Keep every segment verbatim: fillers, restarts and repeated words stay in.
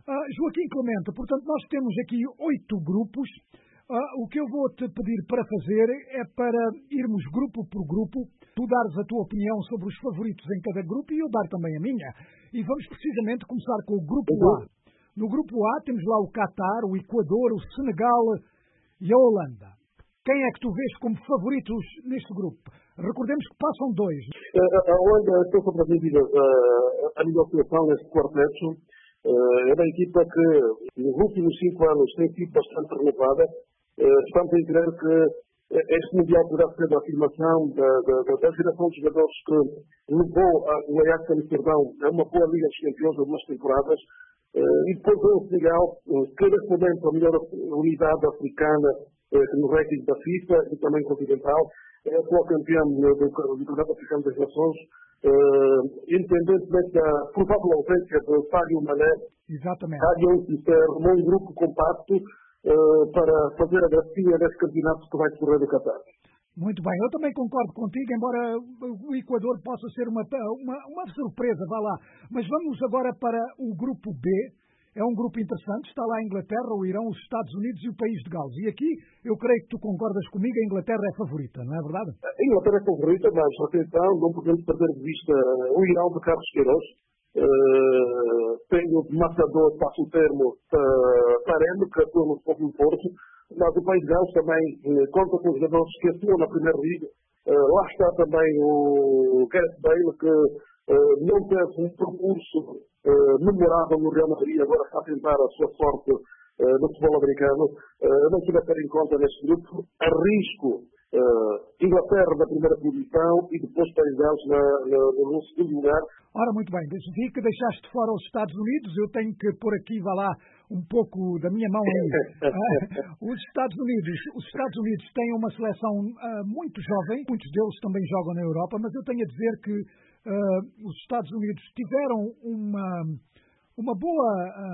Uh, Joaquim Clemente, portanto, nós temos aqui oito grupos. Uh, o que eu vou te pedir para fazer é para irmos grupo por grupo, tu dares a tua opinião sobre os favoritos em cada grupo e eu dar também a minha. E vamos precisamente começar com o grupo A. No grupo A temos lá o Catar, o Equador, o Senegal e a Holanda. Quem é que tu vês como favoritos neste grupo? Recordemos que passam dois. A Holanda estou surpreendida a nível de seleção neste quarteto. É uma equipa que nos últimos cinco anos tem sido bastante renovada. Estamos a entender que este Mundial poderá ser a afirmação da, da, da geração de jogadores que levou o Ajax Amsterdão a uma boa Liga dos Campeões de algumas temporadas. E depois o Senegal, que neste momento a melhor unidade africana no ranking da FIFA e também continental, é a atual campeã do Campeonato Africano das Nações, independentemente da provável ausência de Sadio Mané, há um grupo compacto para fazer a gracinha desse campeonato que vai decorrer no Qatar. Muito bem, eu também concordo contigo, embora o Equador possa ser uma, uma, uma surpresa, vá lá. Mas vamos agora para o grupo B. É um grupo interessante, está lá a Inglaterra, o Irão, os Estados Unidos e o País de Gales. E aqui eu creio que tu concordas comigo, a Inglaterra é favorita, não é verdade? A Inglaterra é favorita, mas atenção, não podemos perder de vista o Irão de Carlos Queiroz. Uh, tenho de matador, passo o termo, Taremi, que atua no Sporting Porto, mas o País de Gales também uh, conta com os jogadores que atuam na Primeira Liga. Uh, lá está também o Gareth Bale, que uh, não teve um percurso uh, memorável no Real Madrid, agora está a tentar a sua sorte uh, no futebol americano. Uh, não tive a ter em conta neste grupo. Arrisco Uh, Inglaterra na primeira posição e depois País de Gales no segundo lugar. Ora, muito bem, vi que deixaste fora os Estados Unidos, eu tenho que pôr aqui, vá lá, um pouco da minha mão aí. uh, os Estados Unidos, os Estados Unidos têm uma seleção uh, muito jovem, muitos deles também jogam na Europa, mas eu tenho a dizer que uh, os Estados Unidos tiveram uma, uma boa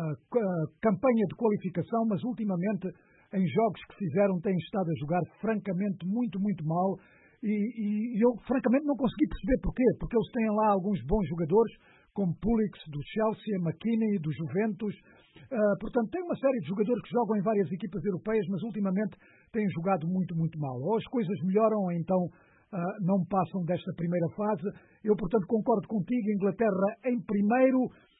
uh, campanha de qualificação, mas ultimamente em jogos que fizeram, têm estado a jogar francamente muito, muito mal e, e eu francamente não consegui perceber porquê, porque eles têm lá alguns bons jogadores, como Pulisic do Chelsea, McKennie do Juventus, uh, portanto tem uma série de jogadores que jogam em várias equipas europeias, mas ultimamente têm jogado muito, muito mal. Ou as coisas melhoram, ou então uh, não passam desta primeira fase. Eu, portanto, concordo contigo, Inglaterra em primeiro.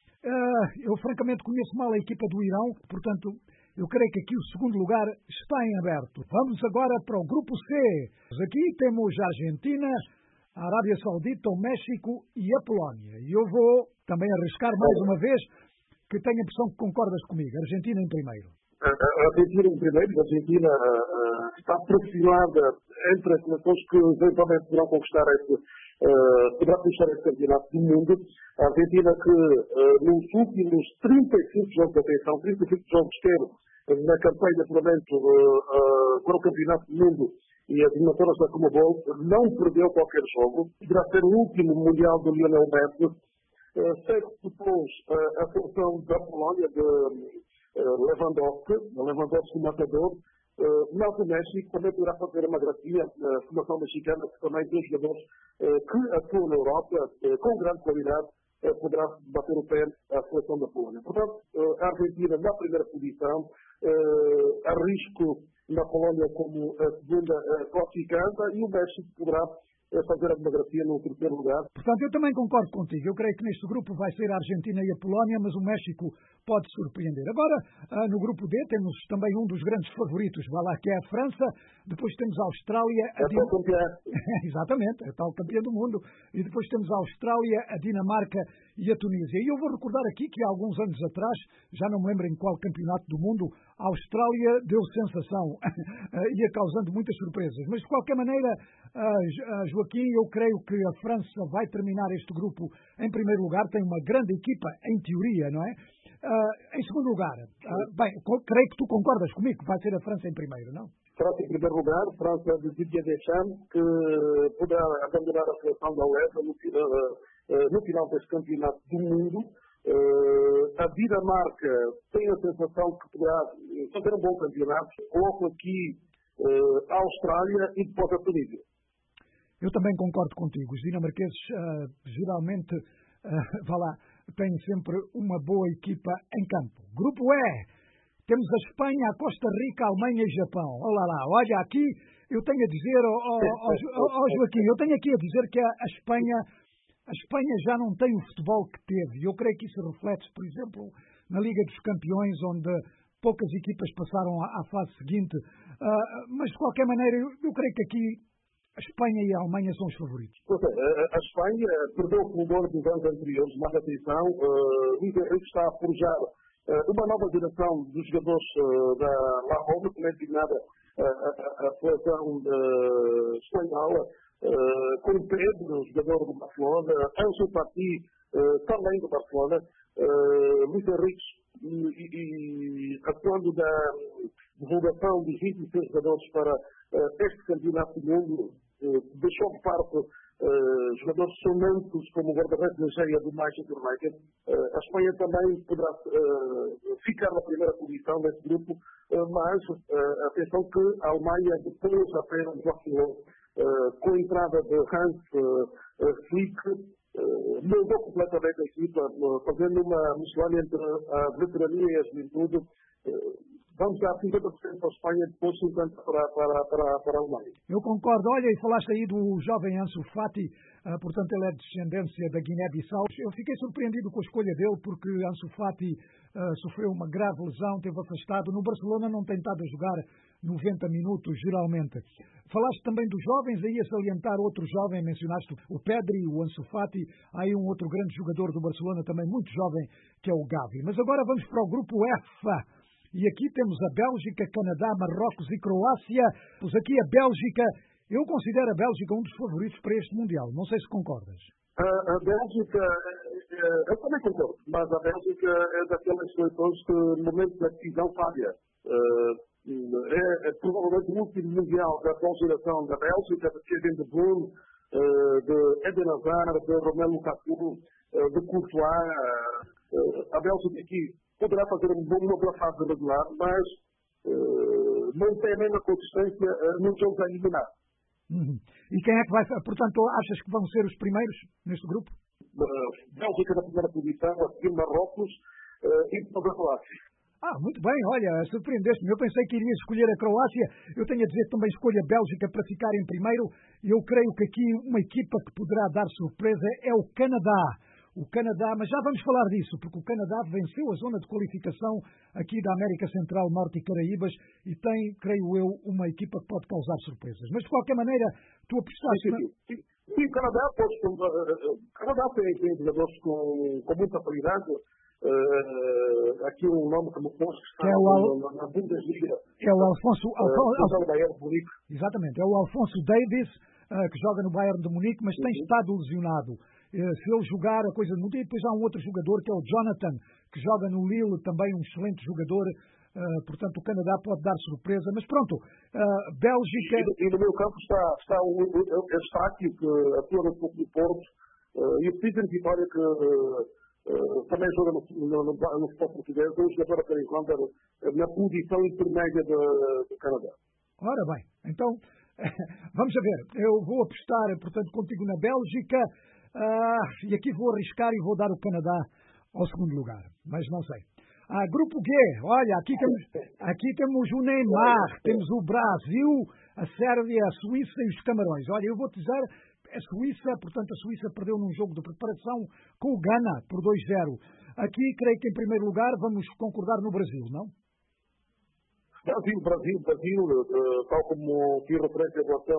Uh, eu francamente conheço mal a equipa do Irão, portanto eu creio que aqui o segundo lugar está em aberto. Vamos agora para o grupo C. Aqui temos a Argentina, a Arábia Saudita, o México e a Polónia. E eu vou também arriscar mais uma vez, que tenho a impressão que concordas comigo. Argentina em primeiro. A Argentina em primeiro. A Argentina uh, está perfilada entre as nações que eventualmente poderão conquistar este, uh, poderá conquistar este campeonato do mundo. A Argentina que uh, nos últimos trinta e cinco jogos de atenção, trinta e cinco jogos que na campanha de apuramento uh, uh, para o Campeonato do Mundo e as eliminatórias da Comebol, não perdeu qualquer jogo. Irá ser o último Mundial do Lionel Messi. Uh, segue depois uh, a seleção da Polónia de uh, Lewandowski, Lewandowski matador. Uh, mas o México também poderá fazer uma gracinha, a formação mexicana, que também tem jogadores uh, que atuam na Europa uh, com grande qualidade, uh, poderá bater o pé à seleção da Polónia. Portanto, uh, a Argentina na primeira posição, Uh, arrisco na Polónia como a segunda uh, classificada e o México poderá uh, fazer a demografia no terceiro lugar. Portanto, eu também concordo contigo. Eu creio que neste grupo vai ser a Argentina e a Polónia, mas o México pode surpreender. Agora, uh, no grupo D, temos também um dos grandes favoritos, vai lá, que é a França. Depois temos a Austrália. A é Din... campeã. Exatamente, é tal campeã do mundo. E depois temos a Austrália, a Dinamarca e a Tunísia. E eu vou recordar aqui que há alguns anos atrás, já não me lembro em qual campeonato do mundo, a Austrália deu sensação, ia causando muitas surpresas. Mas, de qualquer maneira, Joaquim, eu creio que a França vai terminar este grupo em primeiro lugar. Tem uma grande equipa, em teoria, não é? Em segundo lugar, bem, creio que tu concordas comigo que vai ser a França em primeiro, não? França em primeiro lugar, França de Didier Deschamps, que poderá abandonar a seleção da UEFA no, no final deste campeonato do mundo. Uh, a Dinamarca tem a sensação que poderá fazer um bom campeonato. Coloco aqui uh, a Austrália e depois a Tunísia. Eu também concordo contigo. Os dinamarqueses uh, geralmente uh, vá lá, têm sempre uma boa equipa em campo. Grupo E, temos a Espanha, a Costa Rica, a Alemanha e Japão. Olá lá, olha aqui, eu tenho a dizer, ó oh, oh, oh, Joaquim, eu tenho aqui a dizer que a, a Espanha, a Espanha já não tem o futebol que teve. Eu creio que isso reflete, por exemplo, na Liga dos Campeões, onde poucas equipas passaram à, à fase seguinte. Uh, mas, de qualquer maneira, eu, eu creio que aqui a Espanha e a Alemanha são os favoritos. A Espanha perdeu o fulgor dos anos anteriores, mas atenção, uh, Luís Henrique está a forjar uh, uma nova geração dos jogadores uh, da La Roma, que é designada uh, a seleção uh, espanhola, uh, com Pedro, jogador do Barcelona, Ansu Fati, uh, também do Barcelona, uh, Luís Henrique, e, e atuando da divulgação dos vinte e seis jogadores para uh, este campeonato do mundo, uh, deixou de parte uh, jogadores sonantes como o guarda-redes da Geia do Manchester United. Uh, a Espanha também poderá uh, ficar na primeira posição nesse grupo, uh, mas uh, atenção que a Alemanha depois apenas vacilou uh, com a entrada de Hans uh, Flick. Uh, mudou completamente a equipa, uh, fazendo uma miscelânea entre a veterania e a juventude. Uh, vamos dar cinquenta por cento para a Espanha, depois cinquenta por cento para, para, para, para a Alemanha. Eu concordo. Olha, e falaste aí do jovem Ansu Fati, uh, portanto ele é de descendência da Guiné-Bissau. Eu fiquei surpreendido com a escolha dele, porque Ansu Fati uh, sofreu uma grave lesão, esteve afastado. No Barcelona não tem estado a jogar noventa minutos, geralmente. Falaste também dos jovens, aí a salientar outro jovem, mencionaste o Pedri, o Ansu Fati, há aí um outro grande jogador do Barcelona, também muito jovem, que é o Gavi. Mas agora vamos para o grupo F. E aqui temos a Bélgica, Canadá, Marrocos e Croácia. Pois aqui a Bélgica, eu considero a Bélgica um dos favoritos para este Mundial. Não sei se concordas. A, a Bélgica, eu também concordo, mas a Bélgica é daquelas seleções que no momento da decisão falha. É, é provavelmente o último Mundial da atual geração da Bélgica, de Kevin De Bruyne, de Eden Hazard, de Romelu Lukaku, de Courtois. A Bélgica aqui poderá fazer uma boa fase regular, mas uh, não tem a mesma consistência uh, nos jogos a eliminar. Uhum. E quem é que vai... Portanto, achas que vão ser os primeiros neste grupo? Uh, Bélgica na primeira posição, a seguir Marrocos uh, e depois a Croácia. Ah, muito bem, olha, surpreendeste-me. Eu pensei que irias escolher a Croácia. Eu tenho a dizer que também escolho a Bélgica para ficar em primeiro. E eu creio que aqui uma equipa que poderá dar surpresa é o Canadá. O Canadá, mas já vamos falar disso, porque o Canadá venceu a zona de qualificação aqui da América Central, Norte e Caraíbas e tem, creio eu, uma equipa que pode causar surpresas. Mas, de qualquer maneira, tu apostaste... Sim, sim, sim. Sim, o Canadá, pois, o Canadá tem, tem jogadores com, com muita qualidade. Uh, aqui um nome que me posto que está que é o Al... na, na Bundesliga. É o Alfonso... Uh, o Bayern de Munique. Exatamente, é o Alfonso Davies, uh, que joga no Bayern de Munique, mas tem uhum. estado lesionado. Se ele jogar, a coisa muda. E depois há um outro jogador, que é o Jonathan, que joga no Lille, também um excelente jogador. Uh, portanto, o Canadá pode dar surpresa. Mas pronto, uh, Bélgica... E, e no meu campo está, está o, o, o Eustáquio, que atua no do Porto, uh, e o Peter Vitória, que uh, também joga no, no, no, no futebol português, é um jogador a ter em conta na posição intermédia do, do Canadá. Ora bem, então, vamos a ver. Eu vou apostar, portanto, contigo na Bélgica. Ah, e aqui vou arriscar e vou dar o Canadá ao segundo lugar, mas não sei. Ah, grupo G, olha, aqui temos, aqui temos o Neymar, temos o Brasil, a Sérvia, a Suíça e os Camarões. Olha, eu vou te dizer, a Suíça, portanto a Suíça perdeu num jogo de preparação com o Ghana por dois zero. Aqui, creio que em primeiro lugar vamos concordar no Brasil, não? Brasil, Brasil, Brasil, uh, tal como fiz referência em relação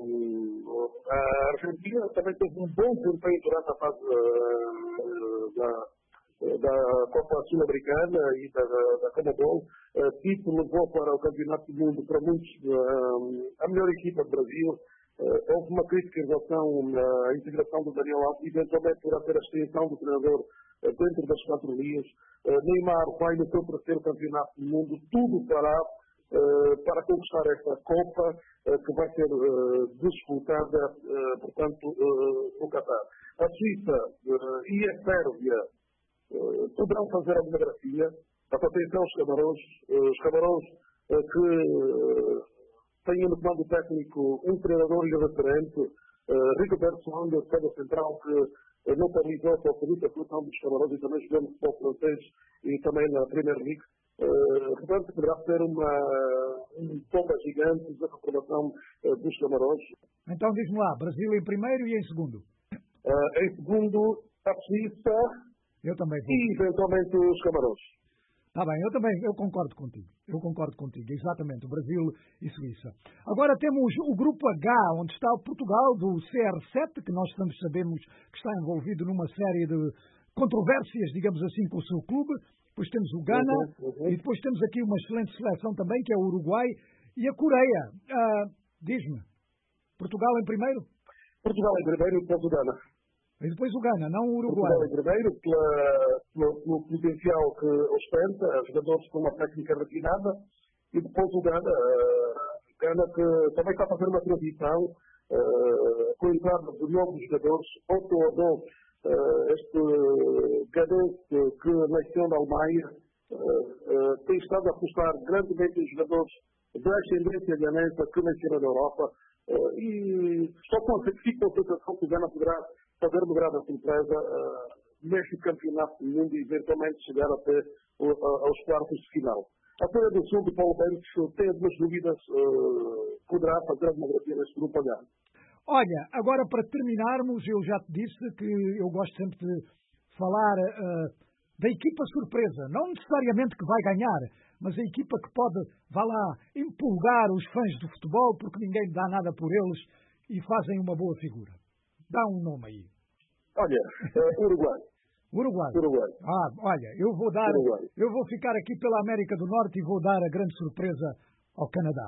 à Argentina, também teve um bom desempenho durante a fase uh, da, da Copa Sul-Americana e da, da, da Comebol. Uh, Tito levou para o Campeonato do Mundo, para muitos, uh, a melhor equipa do Brasil. Uh, houve uma crítica em relação à integração do Daniel Alves, eventualmente por ter a extensão do treinador uh, dentro das quatro linhas. Uh, Neymar vai no seu terceiro campeonato do mundo, tudo fará uh, para conquistar esta Copa, uh, que vai ser uh, disputada, uh, portanto, uh, no Qatar. A Suíça uh, e a Sérvia uh, poderão fazer a demografia. Atenção aos Camarões, uh, os Camarões uh, que... Uh, tem no comando técnico um treinador irreverente, uh, Rigoberto Song, defesa central, que não realizou a absoluta seleção dos Camarões e também jogando futebol francês e também na Premier League. Uh, portanto, poderá ser uma, um tomba gigante da reformação uh, dos Camarões. Então diz-me lá, Brasil em primeiro e em segundo? Uh, em segundo, a Suíça eu também vou. E eventualmente os Camarões. Está bem, eu também, eu concordo contigo. Eu concordo contigo, exatamente, o Brasil e Suíça. Agora temos o grupo H, onde está o Portugal do C R sete, que nós estamos, sabemos que está envolvido numa série de controvérsias, digamos assim, com o seu clube. Depois temos o Ghana, uhum, uhum. E depois temos aqui uma excelente seleção também, que é o Uruguai e a Coreia. Ah, diz-me, Portugal em primeiro? Portugal em primeiro e depois o Ghana. E depois o Ghana, não o Uruguai. Portugal em primeiro, pela, pelo, pelo potencial que ostenta, jogadores com uma técnica refinada, e depois o Ghana, uh, Ghana que também está a fazer uma transição uh, com a entrada de novos jogadores, outro ou não, uh, este Ganense que nasceu na Alemanha, uh, uh, tem estado a apostar grandemente em jogadores de ascendência ganense que nasceram na Europa, uh, e só com a sensação que o Ghana poderá fazer uma grande surpresa uh, neste campeonato do mundo e eventualmente chegar até uh, aos quartos de final. A Coreia do Sul de Paulo Bento tem algumas dúvidas, uh, poderá fazer uma grande neste grupo olhar. Olha, agora para terminarmos, eu já te disse que eu gosto sempre de falar uh, da equipa surpresa, não necessariamente que vai ganhar, mas a equipa que pode, vá lá, empolgar os fãs do futebol, porque ninguém dá nada por eles e fazem uma boa figura. Dá um nome aí. Olha, uh, Uruguai. Uruguai. Uruguai. Ah, olha, eu vou dar, Uruguai. eu vou ficar aqui pela América do Norte e vou dar a grande surpresa ao Canadá.